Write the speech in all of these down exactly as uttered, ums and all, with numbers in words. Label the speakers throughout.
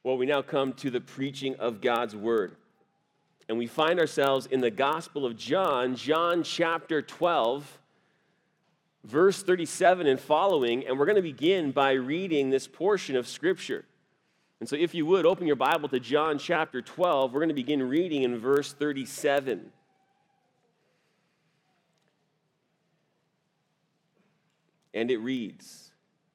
Speaker 1: Well, we now come to the preaching of God's word. And we find ourselves in the Gospel of John, John chapter twelve, verse thirty-seven and following. And we're going to begin by reading this portion of Scripture. And so if you would, open your Bible to John chapter twelve. We're going to begin reading in verse thirty-seven. And it reads,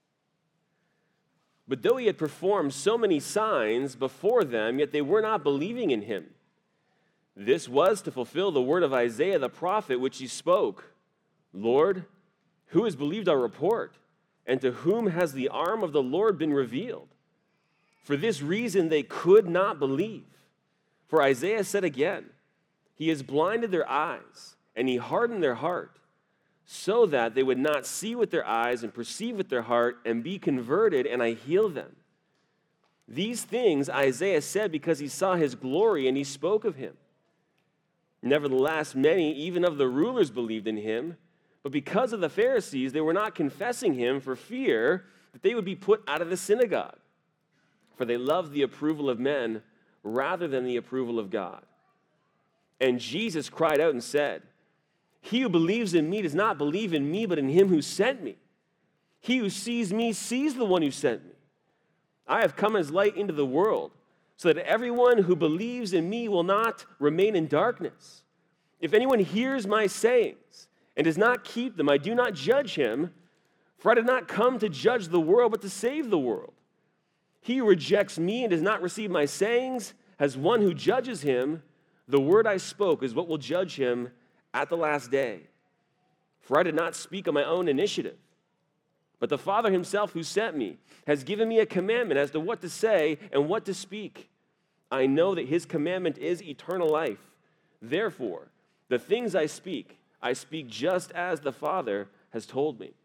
Speaker 1: "But though he had performed so many signs before them, yet they were not believing in him. This was to fulfill the word of Isaiah the prophet, which he spoke. Lord, who has believed our report? And to whom has the arm of the Lord been revealed? For this reason they could not believe. For Isaiah said again, he has blinded their eyes, and he hardened their heart, so that they would not see with their eyes and perceive with their heart and be converted, and I heal them. These things Isaiah said because he saw his glory, and he spoke of him. Nevertheless, many, even of the rulers, believed in him, but because of the Pharisees, they were not confessing him for fear that they would be put out of the synagogue. For they loved the approval of men rather than the approval of God. And Jesus cried out and said, he who believes in me does not believe in me, but in him who sent me. He who sees me sees the one who sent me. I have come as light into the world, so that everyone who believes in me will not remain in darkness. If anyone hears my sayings and does not keep them, I do not judge him, for I did not come to judge the world, but to save the world. He who rejects me and does not receive my sayings has one who judges him. The word I spoke is what will judge him at the last day. For I did not speak on my own initiative, but the Father himself who sent me has given me a commandment as to what to say and what to speak. I know that his commandment is eternal life. Therefore, the things I speak, I speak just as the Father has told me."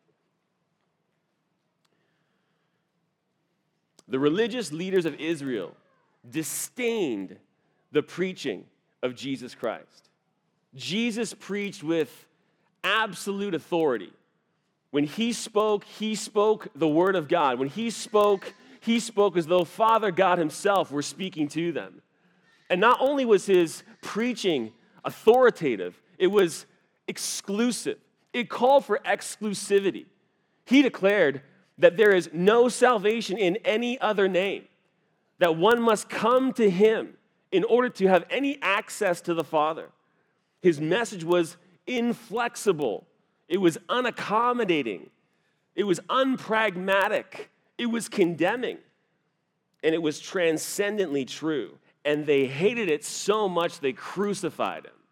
Speaker 1: The religious leaders of Israel disdained the preaching of Jesus Christ. Jesus preached with absolute authority. When he spoke, he spoke the word of God. When he spoke, he spoke as though Father God himself were speaking to them. And not only was his preaching authoritative, it was exclusive. It called for exclusivity. He declared that there is no salvation in any other name, that one must come to him in order to have any access to the Father. His message was inflexible. It was unaccommodating. It was unpragmatic. It was condemning. And it was transcendently true. And they hated it so much they crucified him.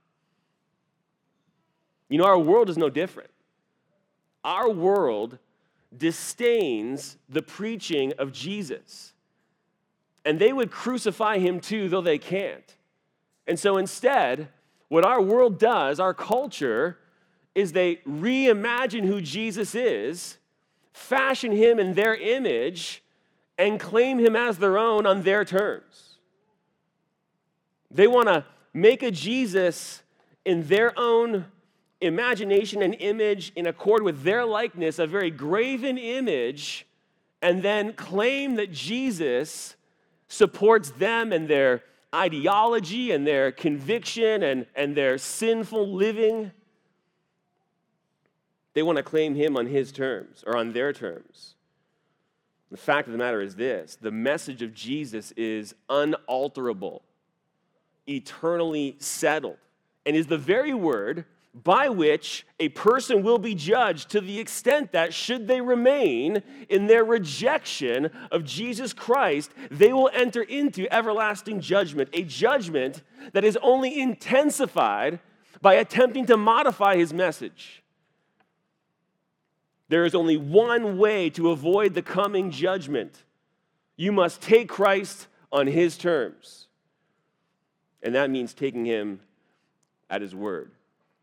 Speaker 1: You know, our world is no different. Our world disdains the preaching of Jesus. And they would crucify him too, though they can't. And so instead, what our world does, our culture, is they reimagine who Jesus is, fashion him in their image, and claim him as their own on their terms. They want to make a Jesus in their own imagination and image in accord with their likeness, a very graven image, and then claim that Jesus supports them and their ideology and their conviction and, and their sinful living. They want to claim him on his terms or on their terms. The fact of the matter is this: the message of Jesus is unalterable, eternally settled, and is the very word by which a person will be judged, to the extent that, should they remain in their rejection of Jesus Christ, they will enter into everlasting judgment, a judgment that is only intensified by attempting to modify his message. There is only one way to avoid the coming judgment. You must take Christ on his terms. And that means taking him at his word.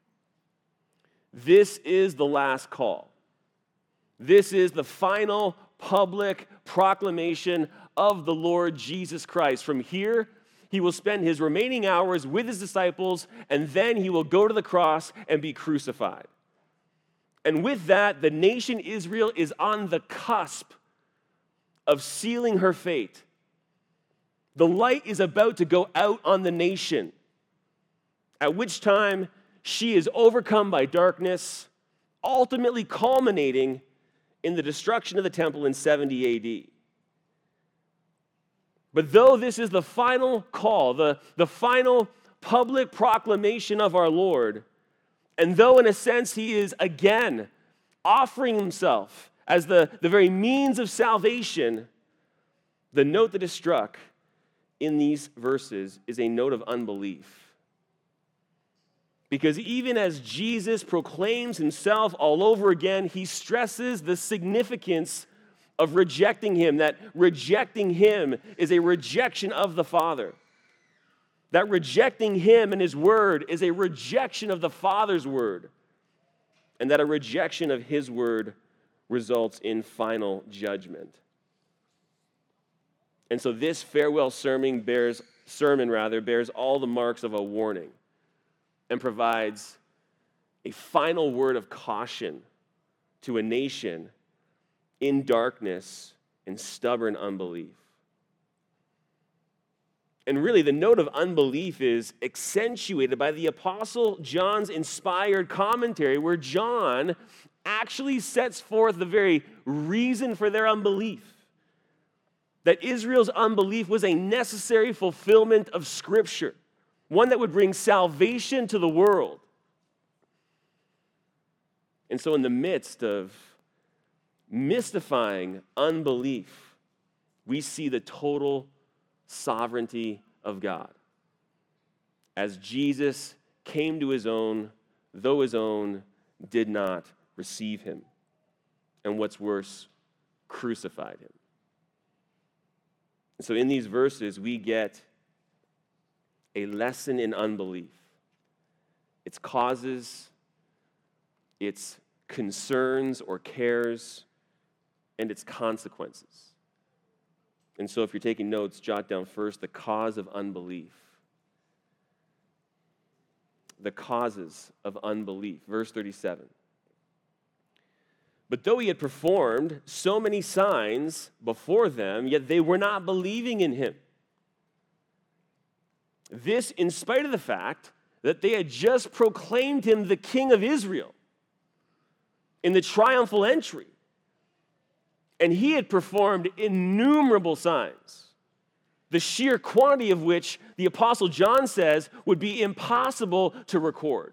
Speaker 1: This is the last call. This is the final public proclamation of the Lord Jesus Christ. From here, he will spend his remaining hours with his disciples, and then he will go to the cross and be crucified. And with that, the nation Israel is on the cusp of sealing her fate. The light is about to go out on the nation, at which time she is overcome by darkness, ultimately culminating in the destruction of the temple in seventy A D. But though this is the final call, the, the final public proclamation of our Lord, and though in a sense he is again offering himself as the, the very means of salvation, the note that is struck in these verses is a note of unbelief. Because even as Jesus proclaims himself all over again, he stresses the significance of rejecting him, that rejecting him is a rejection of the Father. That rejecting him and his word is a rejection of the Father's word. And that a rejection of his word results in final judgment. And so this farewell sermon bears, sermon rather, bears all the marks of a warning and provides a final word of caution to a nation in darkness and stubborn unbelief. And really, the note of unbelief is accentuated by the Apostle John's inspired commentary, where John actually sets forth the very reason for their unbelief. That Israel's unbelief was a necessary fulfillment of Scripture, one that would bring salvation to the world. And so in the midst of mystifying unbelief, we see the total sovereignty of God. As Jesus came to his own, though his own did not receive him. And what's worse, crucified him. And so in these verses, we get a lesson in unbelief. Its causes, its concerns or cares, and its consequences. And so if you're taking notes, jot down first the cause of unbelief. The causes of unbelief. Verse thirty-seven. But though he had performed so many signs before them, yet they were not believing in him. This in spite of the fact that they had just proclaimed him the King of Israel in the triumphal entry. And he had performed innumerable signs, the sheer quantity of which the Apostle John says would be impossible to record.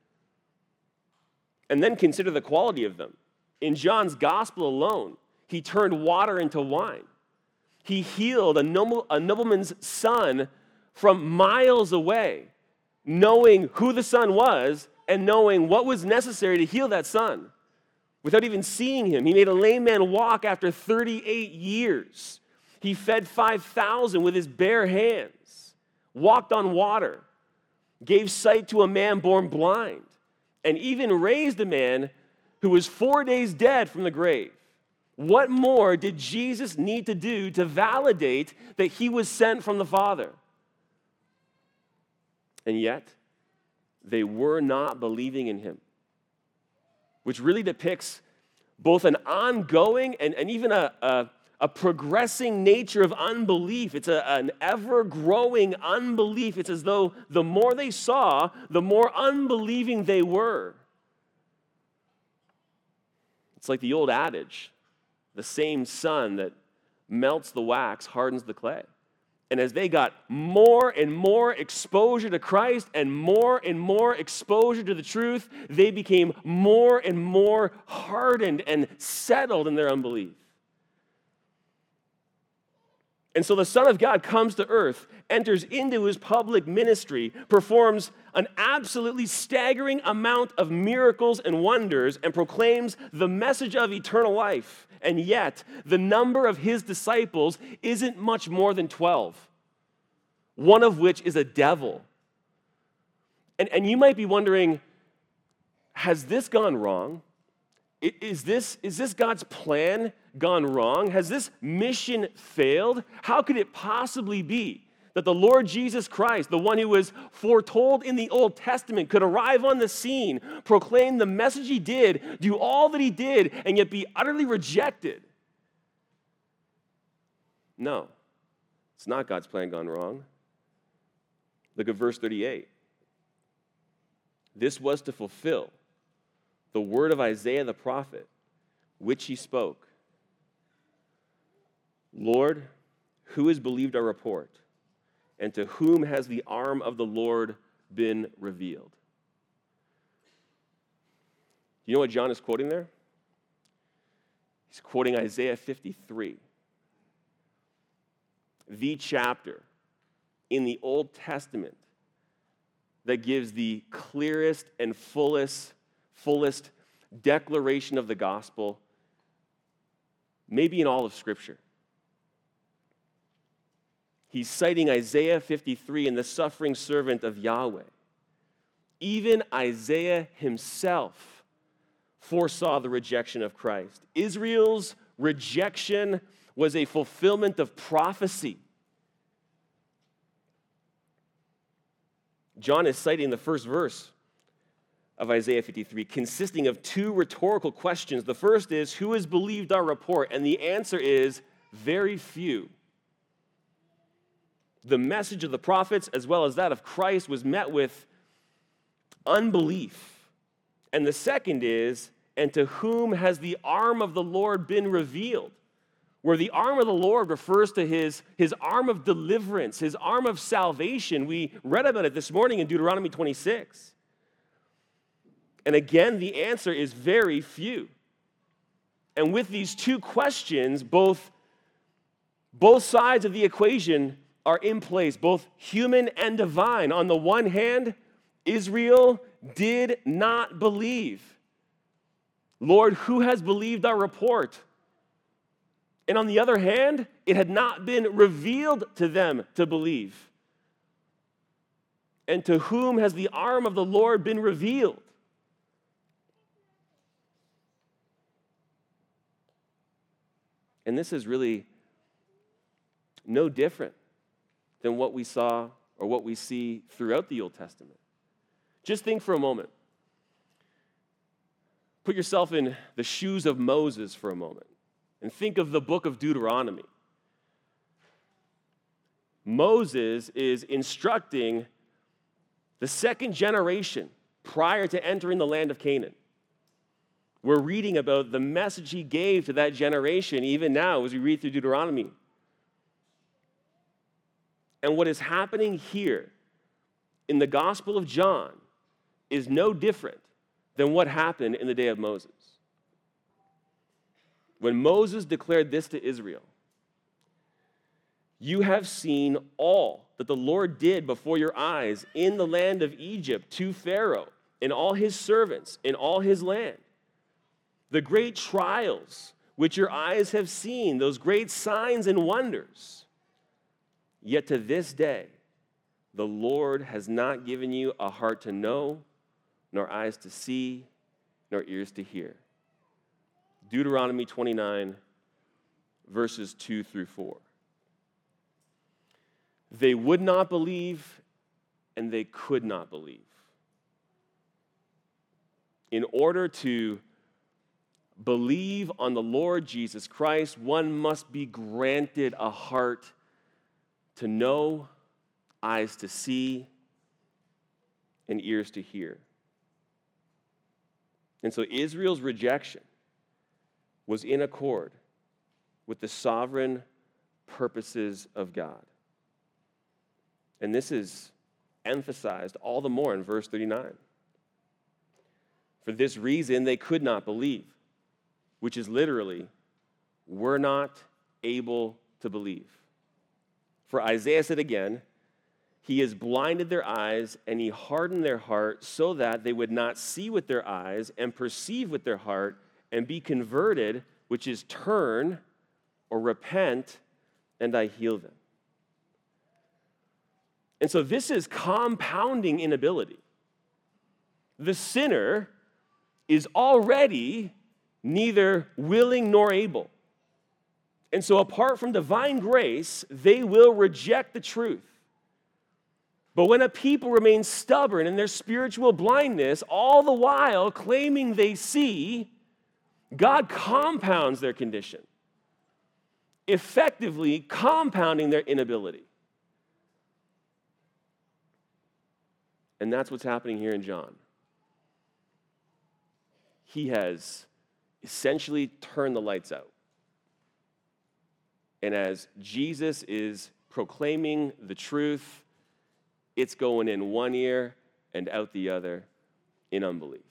Speaker 1: And then consider the quality of them. In John's gospel alone, he turned water into wine. He healed a, noble, a nobleman's son from miles away, knowing who the son was and knowing what was necessary to heal that son. Without even seeing him, he made a lame man walk after thirty-eight years. He fed five thousand with his bare hands, walked on water, gave sight to a man born blind, and even raised a man who was four days dead from the grave. What more did Jesus need to do to validate that he was sent from the Father? And yet, they were not believing in him, which really depicts both an ongoing and, and even a, a, a progressing nature of unbelief. It's a, an ever-growing unbelief. It's as though the more they saw, the more unbelieving they were. It's like the old adage, the same sun that melts the wax hardens the clay. And as they got more and more exposure to Christ and more and more exposure to the truth, they became more and more hardened and settled in their unbelief. And so the Son of God comes to earth, enters into his public ministry, performs an absolutely staggering amount of miracles and wonders, and proclaims the message of eternal life. And yet, the number of his disciples isn't much more than twelve, one of which is a devil. And, and you might be wondering, has this gone wrong? Is this, is this God's plan gone wrong? Has this mission failed? How could it possibly be that the Lord Jesus Christ, the one who was foretold in the Old Testament, could arrive on the scene, proclaim the message he did, do all that he did, and yet be utterly rejected? No. It's not God's plan gone wrong. Look at verse thirty-eight. This was to fulfill the word of Isaiah the prophet, which he spoke. Lord, who has believed our report? And to whom has the arm of the Lord been revealed? You know what John is quoting there? He's quoting Isaiah fifty-three, the chapter in the Old Testament that gives the clearest and fullest, fullest declaration of the gospel, maybe in all of Scripture. He's citing Isaiah fifty-three and the suffering servant of Yahweh. Even Isaiah himself foresaw the rejection of Christ. Israel's rejection was a fulfillment of prophecy. John is citing the first verse of Isaiah fifty-three, consisting of two rhetorical questions. The first is, who has believed our report? And the answer is, very few. The message of the prophets, as well as that of Christ, was met with unbelief. And the second is, and to whom has the arm of the Lord been revealed? Where the arm of the Lord refers to his, his arm of deliverance, his arm of salvation. We read about it this morning in Deuteronomy twenty-six. And again, the answer is very few. And with these two questions, both, both sides of the equation are in place, both human and divine. On the one hand, Israel did not believe. Lord, who has believed our report? And on the other hand, it had not been revealed to them to believe. And to whom has the arm of the Lord been revealed? And this is really no different than what we saw or what we see throughout the Old Testament. Just think for a moment. Put yourself in the shoes of Moses for a moment and think of the book of Deuteronomy. Moses is instructing the second generation prior to entering the land of Canaan. We're reading about the message he gave to that generation even now as we read through Deuteronomy. And what is happening here in the Gospel of John is no different than what happened in the day of Moses. When Moses declared this to Israel, you have seen all that the Lord did before your eyes in the land of Egypt to Pharaoh and all his servants in all his land. The great trials which your eyes have seen, those great signs and wonders. Yet to this day, the Lord has not given you a heart to know, nor eyes to see, nor ears to hear. Deuteronomy twenty-nine, verses two through four. They would not believe, and they could not believe. In order to believe on the Lord Jesus Christ, one must be granted a heart to know, eyes to see, and ears to hear. And so Israel's rejection was in accord with the sovereign purposes of God. And this is emphasized all the more in verse thirty-nine. For this reason, they could not believe, which is literally, were not able to believe. For Isaiah said again, he has blinded their eyes and he hardened their heart so that they would not see with their eyes and perceive with their heart and be converted, which is turn or repent, and I heal them. And so this is compounding inability. The sinner is already neither willing nor able. And so apart from divine grace, they will reject the truth. But when a people remain stubborn in their spiritual blindness, all the while claiming they see, God compounds their condition. effectively compounding their inability. And that's what's happening here in John. He has essentially turned the lights out. And as Jesus is proclaiming the truth, it's going in one ear and out the other in unbelief.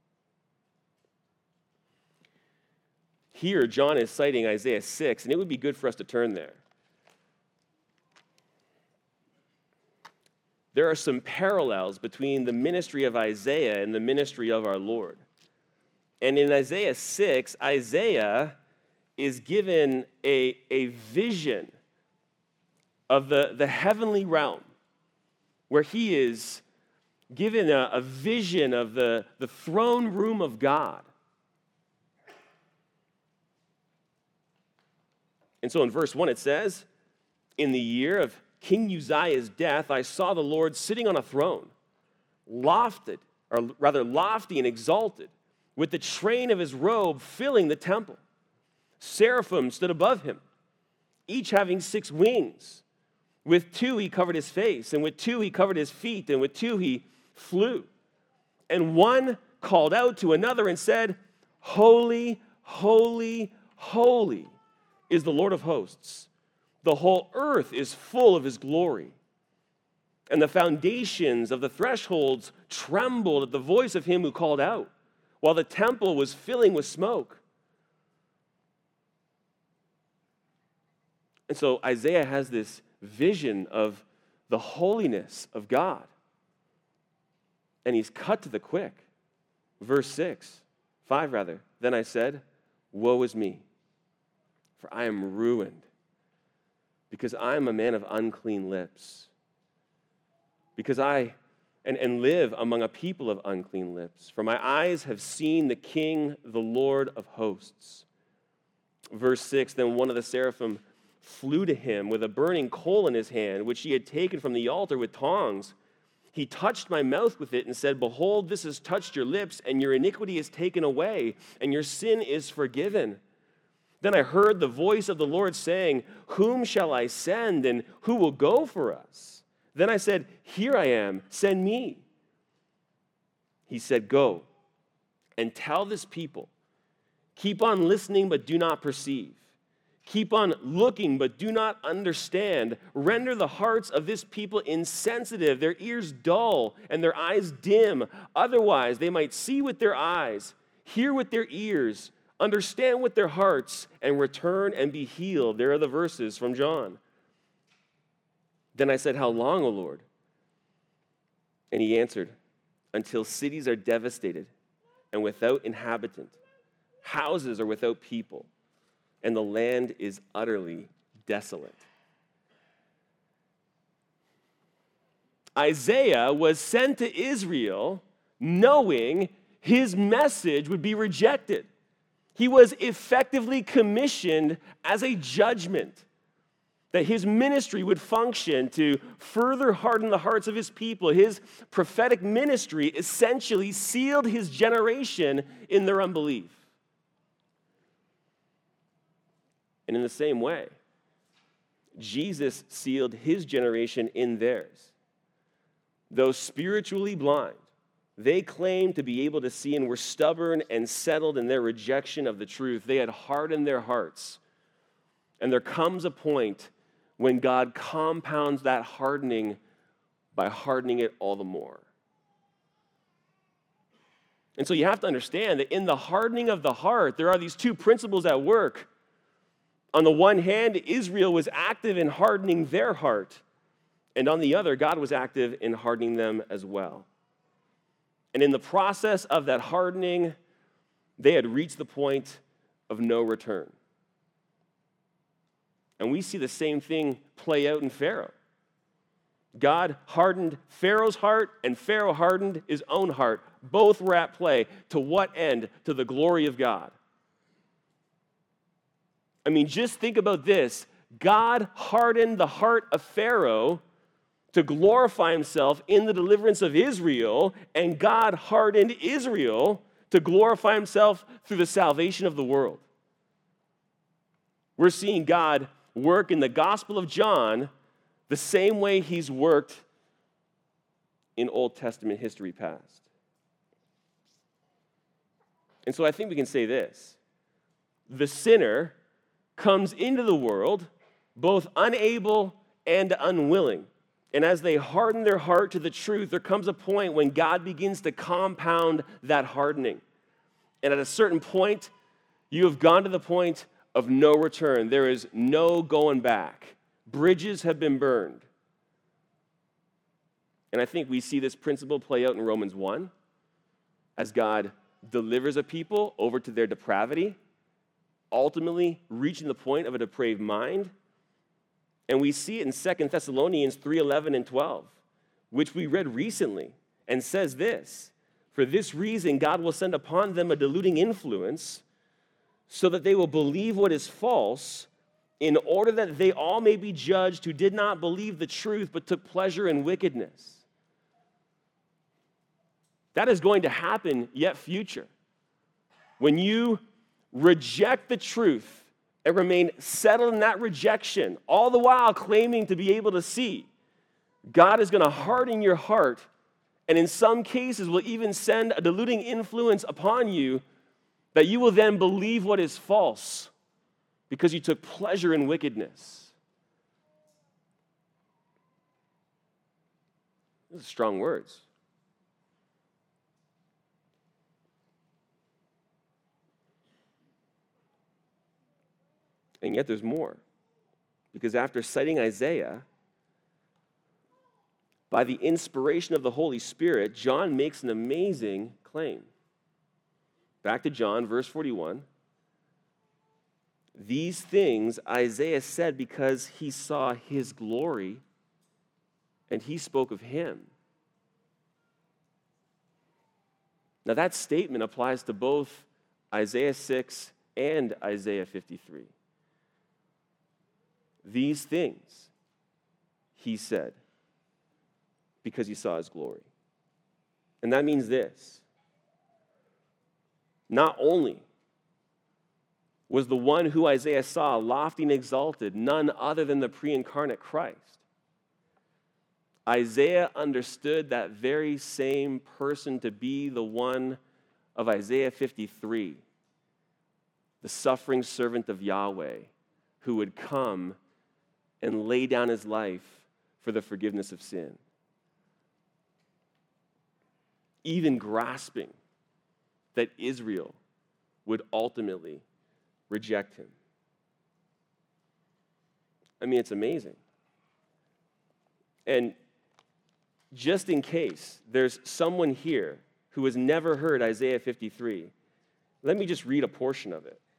Speaker 1: Here, John is citing Isaiah six, and it would be good for us to turn there. There are some parallels between the ministry of Isaiah and the ministry of our Lord. And in Isaiah six, Isaiah is given a, a vision of the, the heavenly realm, where he is given a, a vision of the, the throne room of God. And so in verse one it says, "In the year of King Uzziah's death, I saw the Lord sitting on a throne, lofted, or rather lofty and exalted, with the train of his robe filling the temple. Seraphim stood above him, each having six wings. With two he covered his face, and with two he covered his feet, and with two he flew. And one called out to another and said, 'Holy, holy, holy is the Lord of hosts. The whole earth is full of his glory.' And the foundations of the thresholds trembled at the voice of him who called out, while the temple was filling with smoke." And so Isaiah has this vision of the holiness of God. And he's cut to the quick. Verse six, five rather. "Then I said, woe is me, for I am ruined, because I am a man of unclean lips. Because I and, and live among a people of unclean lips. For my eyes have seen the King, the Lord of hosts." Verse six, "Then one of the seraphim flew to him with a burning coal in his hand, which he had taken from the altar with tongs. He touched my mouth with it and said, 'Behold, this has touched your lips, and your iniquity is taken away, and your sin is forgiven.' Then I heard the voice of the Lord saying, 'Whom shall I send, and who will go for us?' Then I said, 'Here I am, send me.' He said, 'Go and tell this people, keep on listening but do not perceive. Keep on looking but do not understand. Render the hearts of this people insensitive, their ears dull, and their eyes dim. Otherwise they might see with their eyes, hear with their ears, understand with their hearts, and return and be healed.'" There are the verses from John. Then I said, "How long, O Lord?" And he answered, "Until cities are devastated and without inhabitant, houses are without people, and the land is utterly desolate." Isaiah was sent to Israel knowing his message would be rejected. He was effectively commissioned as a judgment, that his ministry would function to further harden the hearts of his people. His prophetic ministry essentially sealed his generation in their unbelief. And in the same way, Jesus sealed his generation in theirs. Though spiritually blind, they claimed to be able to see and were stubborn and settled in their rejection of the truth. They had hardened their hearts. And there comes a point when God compounds that hardening by hardening it all the more. And so you have to understand that in the hardening of the heart, there are these two principles at work. On the one hand, Israel was active in hardening their heart. And on the other, God was active in hardening them as well. And in the process of that hardening, they had reached the point of no return. And we see the same thing play out in Pharaoh. God hardened Pharaoh's heart, and Pharaoh hardened his own heart. Both were at play. To what end? To the glory of God. I mean, just think about this. God hardened the heart of Pharaoh to glorify himself in the deliverance of Israel, and God hardened Israel to glorify himself through the salvation of the world. We're seeing God work in the Gospel of John the same way he's worked in Old Testament history past. And so I think we can say this. The sinner comes into the world both unable and unwilling. And as they harden their heart to the truth, there comes a point when God begins to compound that hardening. And at a certain point, you have gone to the point of no return. There is no going back. Bridges have been burned. And I think we see this principle play out in Romans one as God delivers a people over to their depravity, ultimately reaching the point of a depraved mind. And we see it in Second Thessalonians three eleven and twelve, which we read recently, and says this: "For this reason God will send upon them a deluding influence, so that they will believe what is false, in order that they all may be judged who did not believe the truth but took pleasure in wickedness." That is going to happen yet future. When you reject the truth and remain settled in that rejection, all the while claiming to be able to see, God is going to harden your heart, and in some cases will even send a deluding influence upon you that you will then believe what is false because you took pleasure in wickedness. Those are strong words. And yet there's more. Because after citing Isaiah, by the inspiration of the Holy Spirit, John makes an amazing claim. Back to John, verse forty-one. These things Isaiah said because he saw his glory, and he spoke of him. Now that statement applies to both Isaiah six and Isaiah fifty-three. These things, he said, because he saw his glory. And that means this. Not only was the one who Isaiah saw lofty and exalted none other than the pre-incarnate Christ, Isaiah understood that very same person to be the one of Isaiah fifty-three, the suffering servant of Yahweh, who would come and lay down his life for the forgiveness of sin. Even grasping that Israel would ultimately reject him. I mean, it's amazing. And just in case there's someone here who has never heard Isaiah fifty-three, let me just read a portion of it.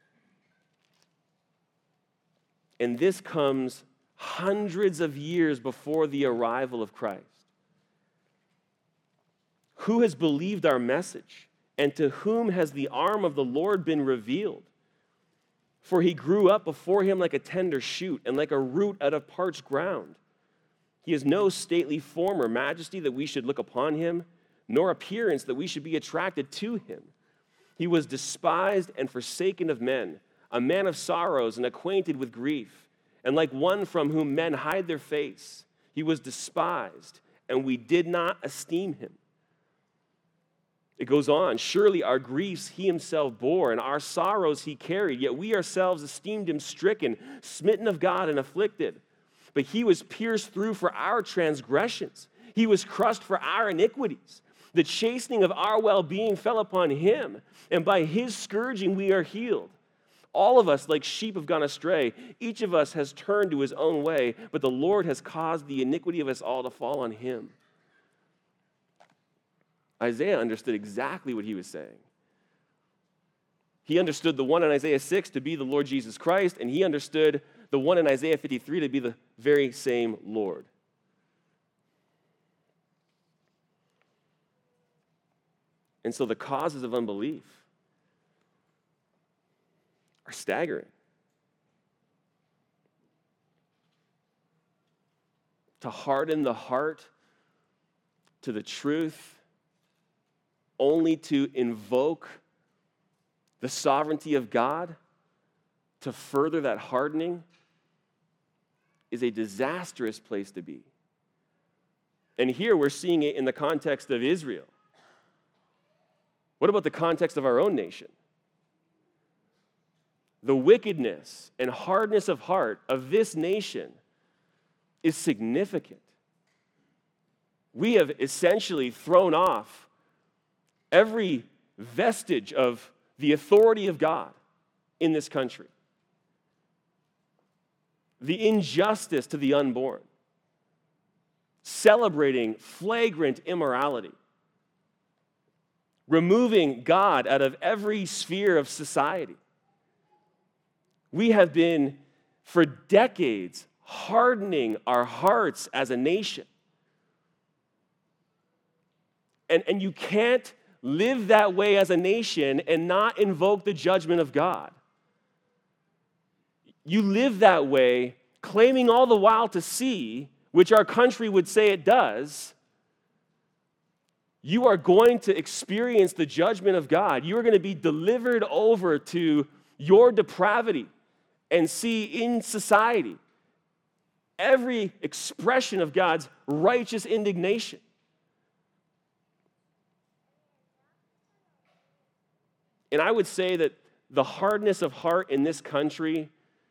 Speaker 1: And this comes hundreds of years before the arrival of Christ. Who has believed our message, and to whom has the arm of the Lord been revealed? For he grew up before him like a tender shoot, and like a root out of parched ground. He has no stately form or majesty that we should look upon him, nor appearance that we should be attracted to him. He was despised and forsaken of men, a man of sorrows and acquainted with grief. And like one from whom men hide their face, he was despised, and we did not esteem him. It goes on, surely our griefs he himself bore, and our sorrows he carried, yet we ourselves esteemed him stricken, smitten of God, and afflicted. But he was pierced through for our transgressions. He was crushed for our iniquities. The chastening of our well-being fell upon him, and by his scourging we are healed. All of us, like sheep, have gone astray. Each of us has turned to his own way, but the Lord has caused the iniquity of us all to fall on him. Isaiah understood exactly what he was saying. He understood the one in Isaiah six to be the Lord Jesus Christ, and he understood the one in Isaiah fifty-three to be the very same Lord. And so the causes of unbelief are staggering. To harden the heart to the truth, only to invoke the sovereignty of God, to further that hardening is a disastrous place to be. And here we're seeing it in the context of Israel. What about the context of our own nation? The wickedness and hardness of heart of this nation is significant. We have essentially thrown off every vestige of the authority of God in this country. The injustice to the unborn, celebrating flagrant immorality, removing God out of every sphere of society. We have been, for decades, hardening our hearts as a nation. And, and you can't live that way as a nation and not invoke the judgment of God. You live that way, claiming all the while to see, which our country would say it does, you are going to experience the judgment of God. You are going to be delivered over to your depravity and see in society every expression of God's righteous indignation. And I would say that the hardness of heart in this country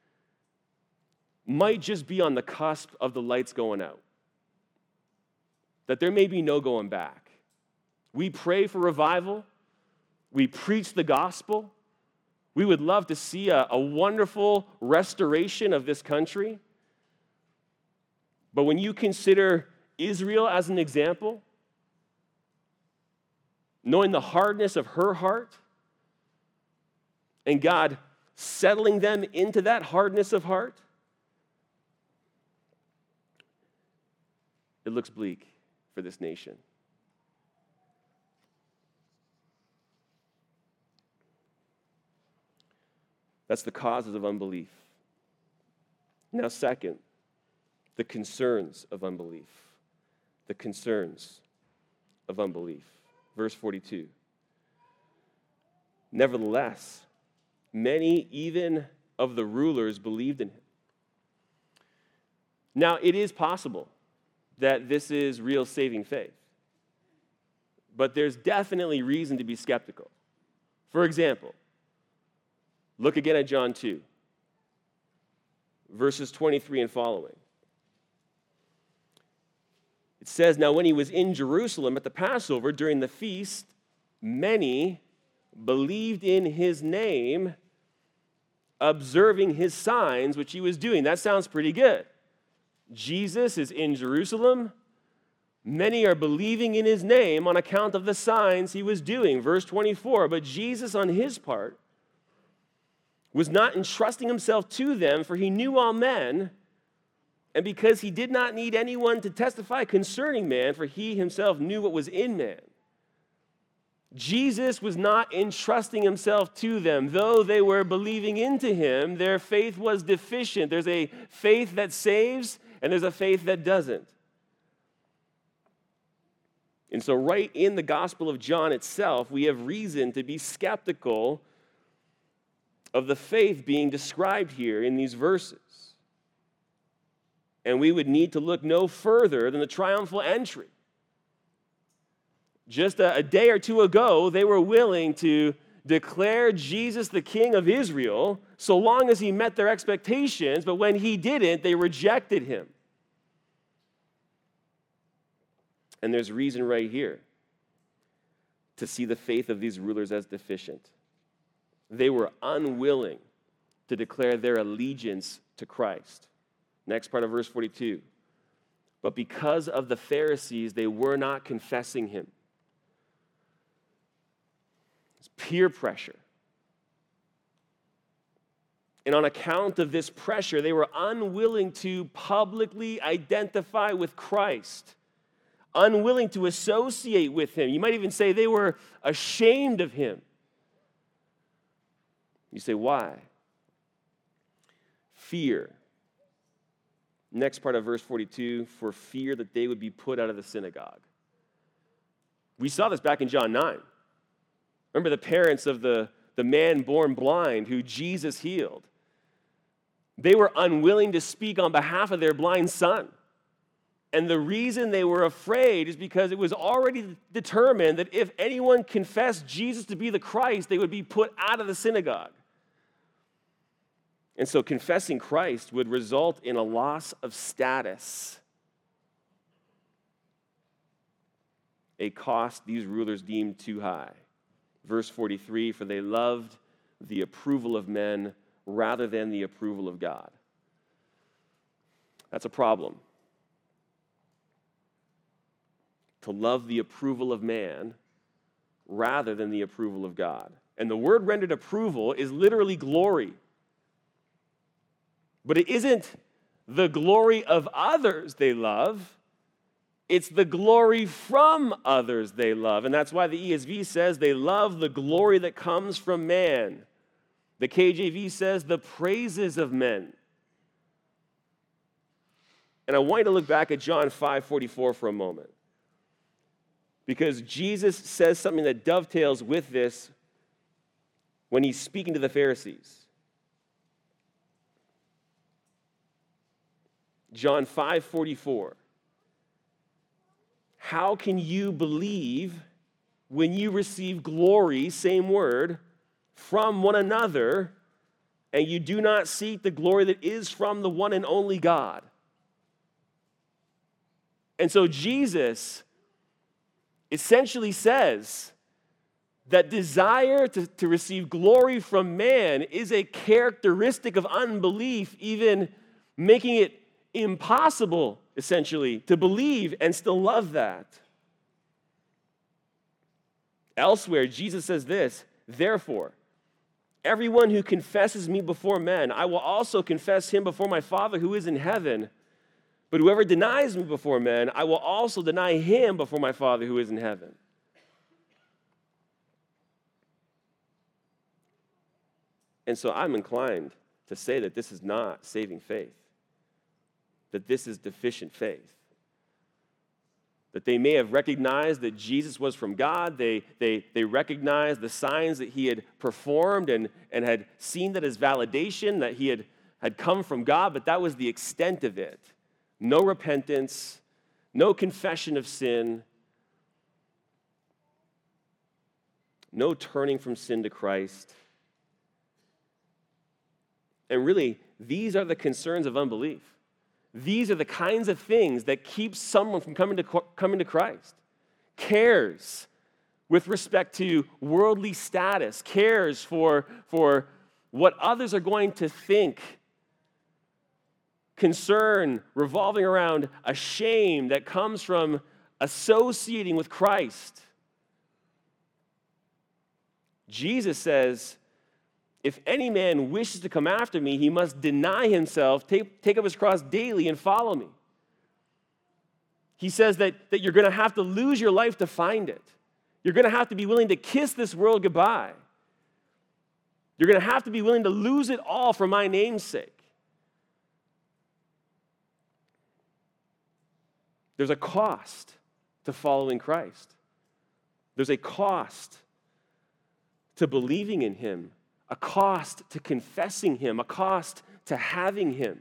Speaker 1: might just be on the cusp of the lights going out. That there may be no going back. We pray for revival. We preach the gospel. We would love to see a, a wonderful restoration of this country. But when you consider Israel as an example, knowing the hardness of her heart, and God settling them into that hardness of heart, it looks bleak for this nation. That's the causes of unbelief. Now, second, the concerns of unbelief. The concerns of unbelief. Verse forty-two. Nevertheless, many even of the rulers believed in him. Now, it is possible that this is real saving faith, but there's definitely reason to be skeptical. For example, look again at John two, verses twenty-three and following. It says, "Now when he was in Jerusalem at the Passover during the feast, many believed in his name, observing his signs which he was doing." That sounds pretty good. Jesus is in Jerusalem. Many are believing in his name on account of the signs he was doing. Verse twenty-four, "But Jesus on his part was not entrusting himself to them, for he knew all men, and because he did not need anyone to testify concerning man, for he himself knew what was in man." Jesus was not entrusting himself to them. Though they were believing into him, their faith was deficient. There's a faith that saves, and there's a faith that doesn't. And so right in the Gospel of John itself, we have reason to be skeptical of the faith being described here in these verses. And we would need to look no further than the triumphal entry. Just a, a day or two ago, they were willing to declare Jesus the King of Israel so long as he met their expectations, but when he didn't, they rejected him. And there's reason right here to see the faith of these rulers as deficient. They were unwilling to declare their allegiance to Christ. Next part of verse forty-two. "But because of the Pharisees, they were not confessing him." It's peer pressure. And on account of this pressure, they were unwilling to publicly identify with Christ, unwilling to associate with him. You might even say they were ashamed of him. You say, why? Fear. Next part of verse forty-two, "For fear that they would be put out of the synagogue." We saw this back in John nine. Remember the parents of the, the man born blind who Jesus healed. They were unwilling to speak on behalf of their blind son. And the reason they were afraid is because it was already determined that if anyone confessed Jesus to be the Christ, they would be put out of the synagogue. And so confessing Christ would result in a loss of status, a cost these rulers deemed too high. Verse forty-three, for they loved the approval of men rather than the approval of God. That's a problem. To love the approval of man rather than the approval of God. And the word rendered approval is literally glory. But it isn't the glory of others they love. It's the glory from others they love. And that's why the E S V says they love the glory that comes from man. The K J V says the praises of men. And I want you to look back at John five forty-four for a moment. Because Jesus says something that dovetails with this when he's speaking to the Pharisees. John five forty-four. How can you believe when you receive glory, same word, from one another, and you do not seek the glory that is from the one and only God? And so Jesus essentially says that desire to, to receive glory from man is a characteristic of unbelief, even making it impossible, essentially, to believe and still love that. Elsewhere, Jesus says this, therefore, everyone who confesses me before men, I will also confess him before my Father who is in heaven. But whoever denies me before men, I will also deny him before my Father who is in heaven. And so I'm inclined to say that this is not saving faith, that this is deficient faith. That they may have recognized that Jesus was from God. They, they, they recognized the signs that he had performed and, and had seen that as validation, that he had, had come from God, but that was the extent of it. No repentance, no confession of sin, no turning from sin to Christ. And really, these are the concerns of unbelief. These are the kinds of things that keep someone from coming to, coming to Christ. Cares with respect to worldly status, cares for, for what others are going to think, concern revolving around a shame that comes from associating with Christ. Jesus says, if any man wishes to come after me, he must deny himself, take, take up his cross daily, and follow me. He says that, that you're going to have to lose your life to find it. You're going to have to be willing to kiss this world goodbye. You're going to have to be willing to lose it all for my name's sake. There's a cost to following Christ. There's a cost to believing in him. A cost to confessing him, a cost to having him.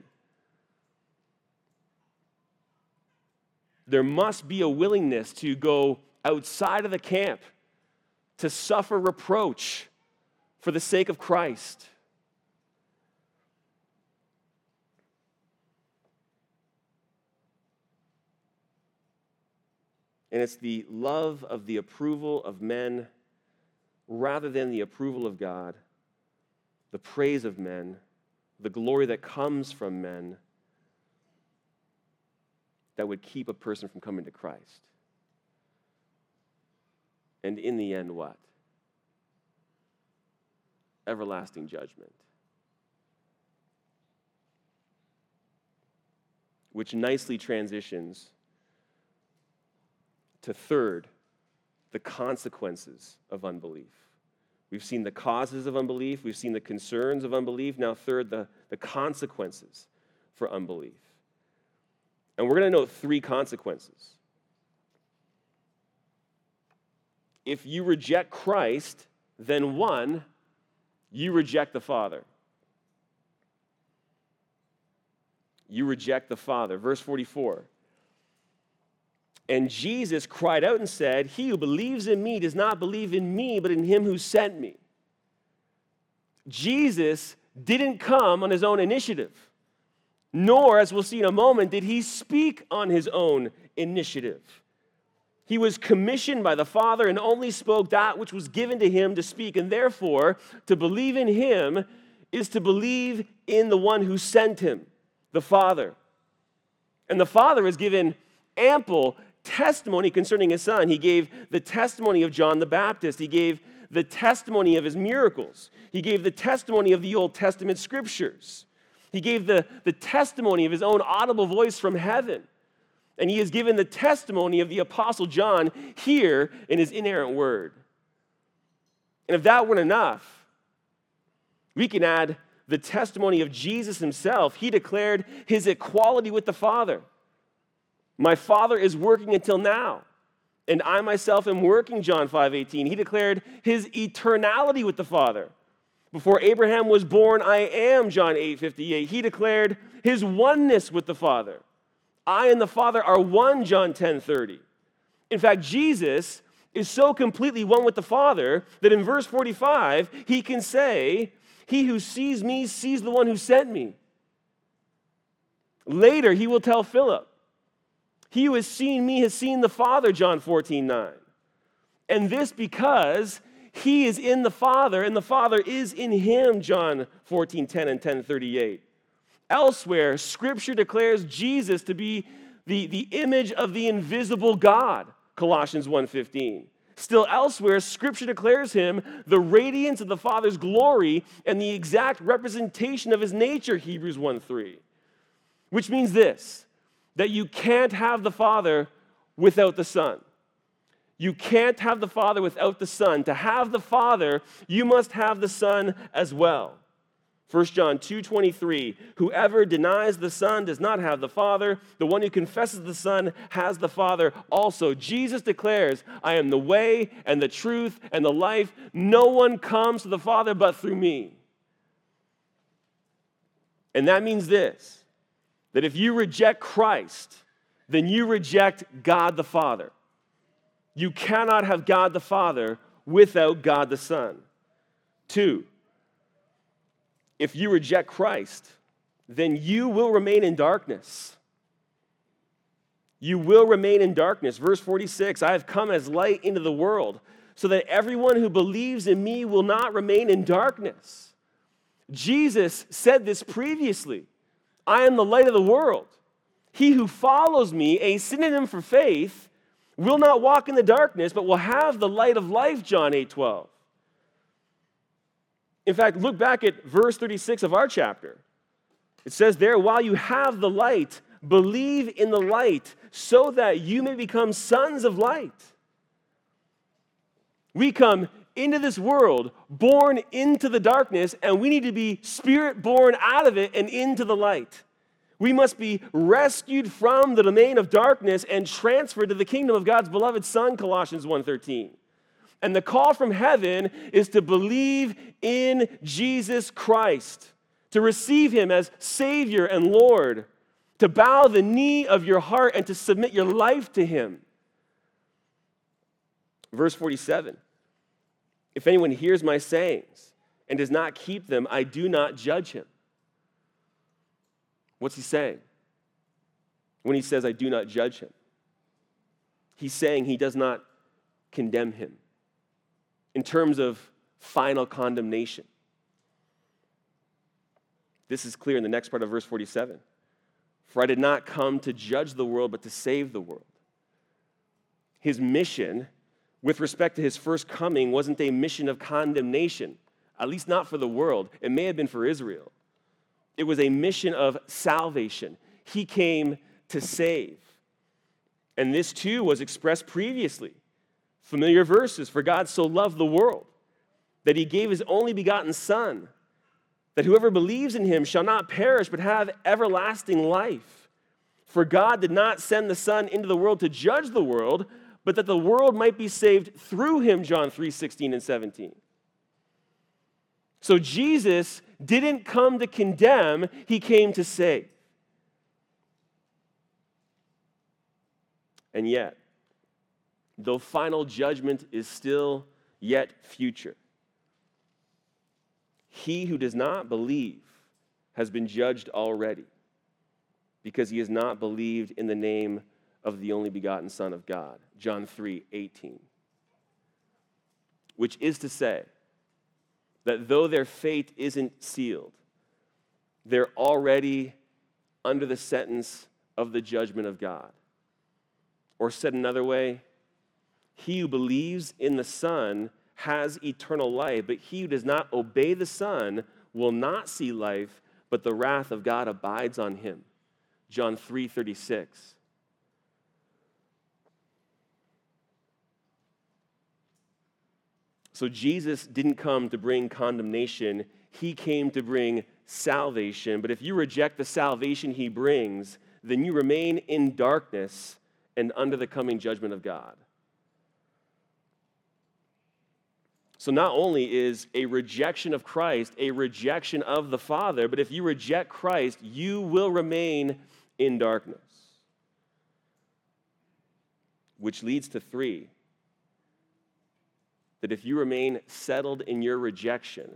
Speaker 1: There must be a willingness to go outside of the camp, to suffer reproach for the sake of Christ. And it's the love of the approval of men rather than the approval of God, the praise of men, the glory that comes from men, that would keep a person from coming to Christ. And in the end, what? Everlasting judgment. Which nicely transitions to third, the consequences of unbelief. We've seen the causes of unbelief. We've seen the concerns of unbelief. Now, third, the, the consequences for unbelief. And we're going to note three consequences. If you reject Christ, then one, you reject the Father. you reject the Father. Verse forty-four. And Jesus cried out and said, he who believes in me does not believe in me, but in him who sent me. Jesus didn't come on his own initiative, nor, as we'll see in a moment, did he speak on his own initiative. He was commissioned by the Father and only spoke that which was given to him to speak. And therefore, to believe in him is to believe in the one who sent him, the Father. And the Father has given ample testimony concerning his Son. He gave the testimony of John the Baptist. He gave the testimony of his miracles. He gave the testimony of the Old Testament scriptures. He gave the, the testimony of his own audible voice from heaven. And he has given the testimony of the Apostle John here in his inerrant word. And if that weren't enough, we can add the testimony of Jesus himself. He declared his equality with the Father. My Father is working until now, and I myself am working, John five eighteen. He declared his eternality with the Father. Before Abraham was born, I am, John eight fifty-eight. He declared his oneness with the Father. I and the Father are one, John ten thirty. In fact, Jesus is so completely one with the Father that in verse forty-five, he can say, he who sees me sees the one who sent me. Later, he will tell Philip, he who has seen me has seen the Father, John fourteen nine. And this because he is in the Father, and the Father is in him, John fourteen ten and ten thirty-eight. Elsewhere, Scripture declares Jesus to be the, the image of the invisible God, Colossians one fifteen. Still elsewhere, Scripture declares him the radiance of the Father's glory and the exact representation of his nature, Hebrews one three. Which means this, that you can't have the Father without the Son. You can't have the Father without the Son. To have the Father, you must have the Son as well. First John two twenty-three, whoever denies the Son does not have the Father. The one who confesses the Son has the Father also. Jesus declares, I am the way and the truth and the life. No one comes to the Father but through me. And that means this, that if you reject Christ, then you reject God the Father. You cannot have God the Father without God the Son. Two, if you reject Christ, then you will remain in darkness. You will remain in darkness. Verse forty-six, I have come as light into the world, so that everyone who believes in me will not remain in darkness. Jesus said this previously. I am the light of the world. He who follows me, a synonym for faith, will not walk in the darkness, but will have the light of life, John eight twelve. In fact, look back at verse thirty-six of our chapter. It says there, while you have the light, believe in the light, so that you may become sons of light. We come into this world, born into the darkness, and we need to be spirit-born out of it and into the light. We must be rescued from the domain of darkness and transferred to the kingdom of God's beloved Son, Colossians one thirteen. And the call from heaven is to believe in Jesus Christ, to receive him as Savior and Lord, to bow the knee of your heart and to submit your life to him. Verse forty-seven, if anyone hears my sayings and does not keep them, I do not judge him. What's he saying when he says, I do not judge him? He's saying he does not condemn him in terms of final condemnation. This is clear in the next part of verse forty-seven. For I did not come to judge the world, but to save the world. His mission, with respect to his first coming, wasn't a mission of condemnation, at least not for the world. It may have been for Israel. It was a mission of salvation. He came to save. And this too was expressed previously. Familiar verses, for God so loved the world that he gave his only begotten Son, that whoever believes in him shall not perish but have everlasting life. For God did not send the Son into the world to judge the world, but that the world might be saved through him, John three sixteen and seventeen. So Jesus didn't come to condemn, he came to save. And yet, though final judgment is still yet future, he who does not believe has been judged already, because he has not believed in the name of the only begotten Son of God. John three eighteen. Which is to say that though their fate isn't sealed, they're already under the sentence of the judgment of God. Or said another way, he who believes in the Son has eternal life, but he who does not obey the Son will not see life, but the wrath of God abides on him. John three thirty-six. So Jesus didn't come to bring condemnation. He came to bring salvation. But if you reject the salvation he brings, then you remain in darkness and under the coming judgment of God. So not only is a rejection of Christ a rejection of the Father, but if you reject Christ, you will remain in darkness. Which leads to three. That if you remain settled in your rejection,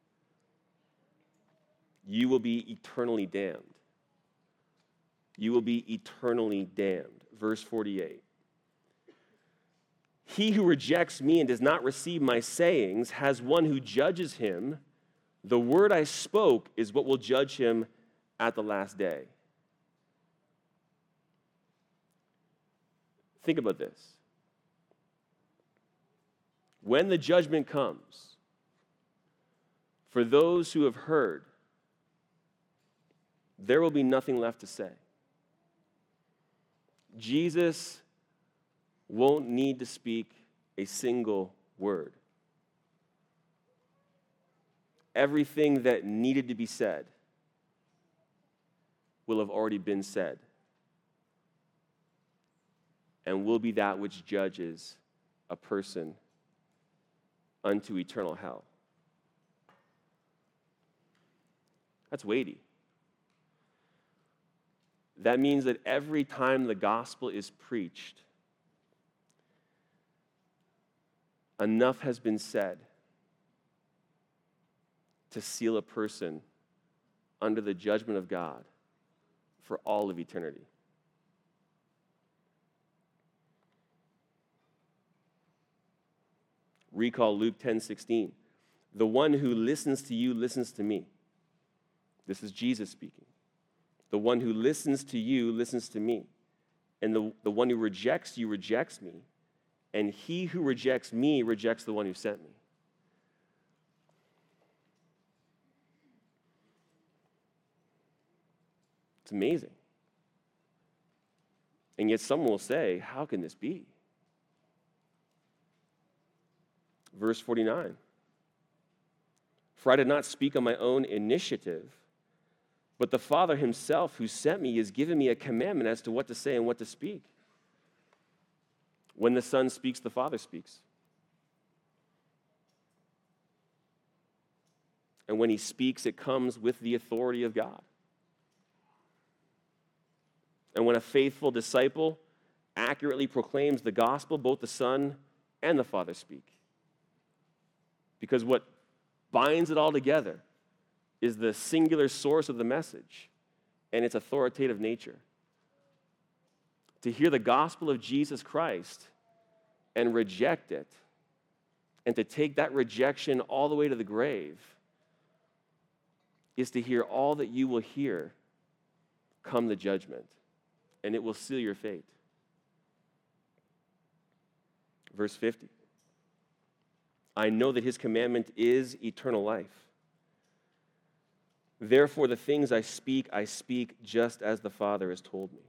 Speaker 1: you will be eternally damned. You will be eternally damned. Verse forty-eight. He who rejects me and does not receive my sayings has one who judges him. The word I spoke is what will judge him at the last day. Think about this. When the judgment comes, for those who have heard, there will be nothing left to say. Jesus won't need to speak a single word. Everything that needed to be said will have already been said, and will be that which judges a person unto eternal hell. That's weighty. That means that every time the gospel is preached, enough has been said to seal a person under the judgment of God for all of eternity. Recall Luke ten sixteen. The one who listens to you listens to me. This is Jesus speaking. The one who listens to you listens to me. And the, the one who rejects you rejects me. And he who rejects me rejects the one who sent me. It's amazing. And yet someone will say, how can this be? Verse forty-nine. For I did not speak on my own initiative, but the Father himself who sent me has given me a commandment as to what to say and what to speak. When the Son speaks, the Father speaks. And when he speaks, it comes with the authority of God. And when a faithful disciple accurately proclaims the gospel, both the Son and the Father speak. Because what binds it all together is the singular source of the message and its authoritative nature. To hear the gospel of Jesus Christ and reject it, and to take that rejection all the way to the grave, is to hear all that you will hear come the judgment, and it will seal your fate. Verse fifty. I know that his commandment is eternal life. Therefore, the things I speak, I speak just as the Father has told me.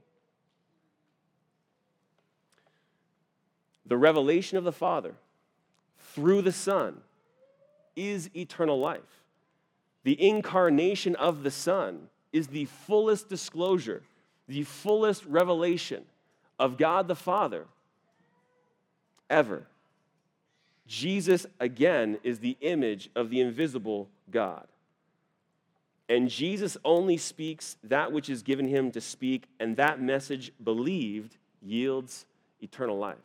Speaker 1: The revelation of the Father through the Son is eternal life. The incarnation of the Son is the fullest disclosure, the fullest revelation of God the Father ever. Jesus, again, is the image of the invisible God. And Jesus only speaks that which is given him to speak, and that message believed yields eternal life.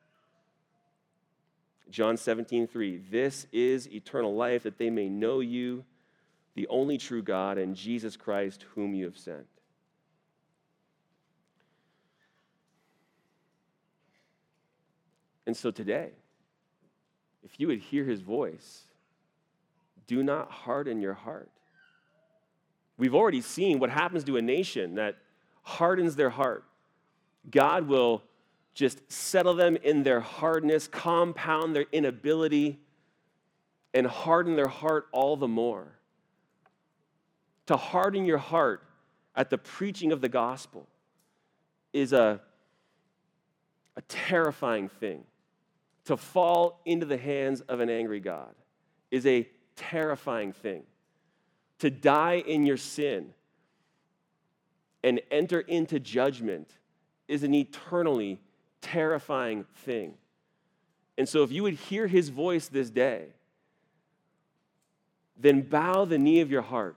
Speaker 1: John seventeen three, this is eternal life, that they may know you, the only true God, and Jesus Christ, whom you have sent. And so today, if you would hear his voice, do not harden your heart. We've already seen what happens to a nation that hardens their heart. God will just settle them in their hardness, compound their inability, and harden their heart all the more. To harden your heart at the preaching of the gospel is a, a terrifying thing. To fall into the hands of an angry God is a terrifying thing. To die in your sin and enter into judgment is an eternally terrifying thing. And so if you would hear his voice this day, then bow the knee of your heart.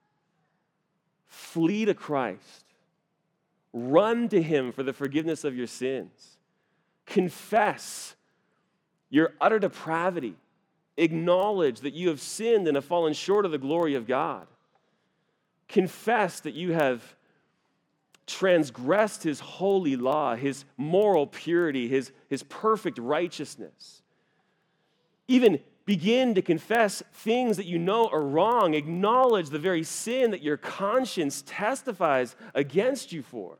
Speaker 1: Flee to Christ. Run to him for the forgiveness of your sins. Confess your utter depravity. Acknowledge that you have sinned and have fallen short of the glory of God. Confess that you have transgressed his holy law, his moral purity, his, his perfect righteousness. Even begin to confess things that you know are wrong. Acknowledge the very sin that your conscience testifies against you for.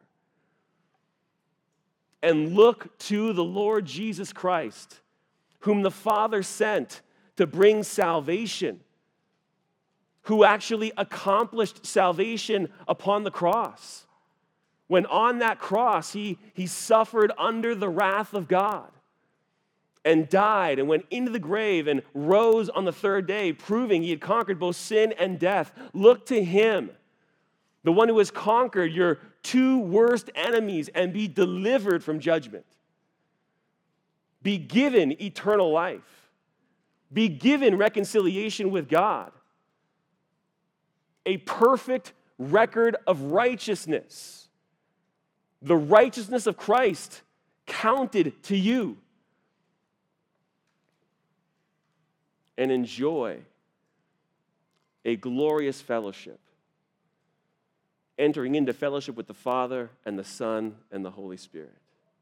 Speaker 1: And look to the Lord Jesus Christ, whom the Father sent to bring salvation, who actually accomplished salvation upon the cross. When on that cross, he, he suffered under the wrath of God and died and went into the grave and rose on the third day, proving he had conquered both sin and death. Look to him, the one who has conquered your two worst enemies, and be delivered from judgment. Be given eternal life. Be given reconciliation with God. A perfect record of righteousness. The righteousness of Christ counted to you. And enjoy a glorious fellowship, entering into fellowship with the Father and the Son and the Holy Spirit.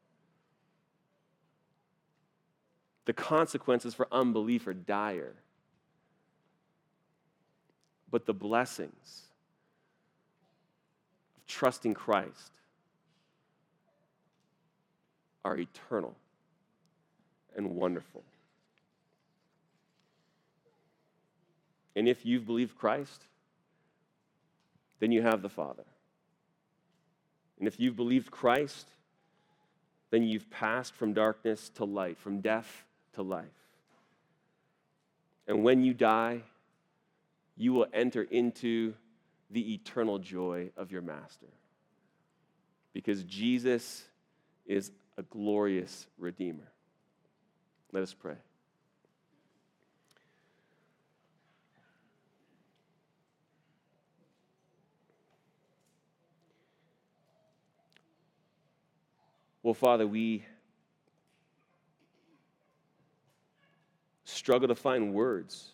Speaker 1: The consequences for unbelief are dire, but the blessings of trusting Christ are eternal and wonderful. And if you've believed Christ, then you have the Father. And if you've believed Christ, then you've passed from darkness to light, from death to life. And when you die, you will enter into the eternal joy of your Master. Because Jesus is a glorious Redeemer. Let us pray. Well, Father, we struggle to find words.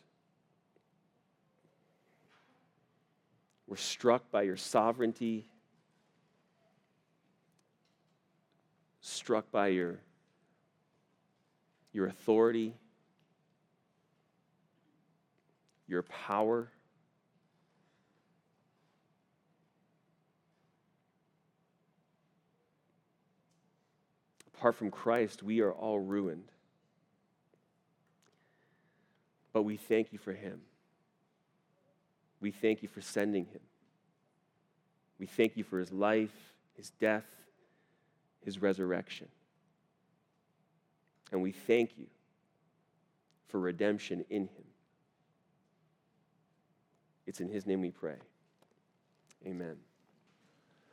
Speaker 1: We're struck by your sovereignty, struck by your, your authority, your power. Apart from Christ, we are all ruined. But we thank you for him. We thank you for sending him. We thank you for his life, his death, his resurrection. And we thank you for redemption in him. It's in his name we pray. Amen.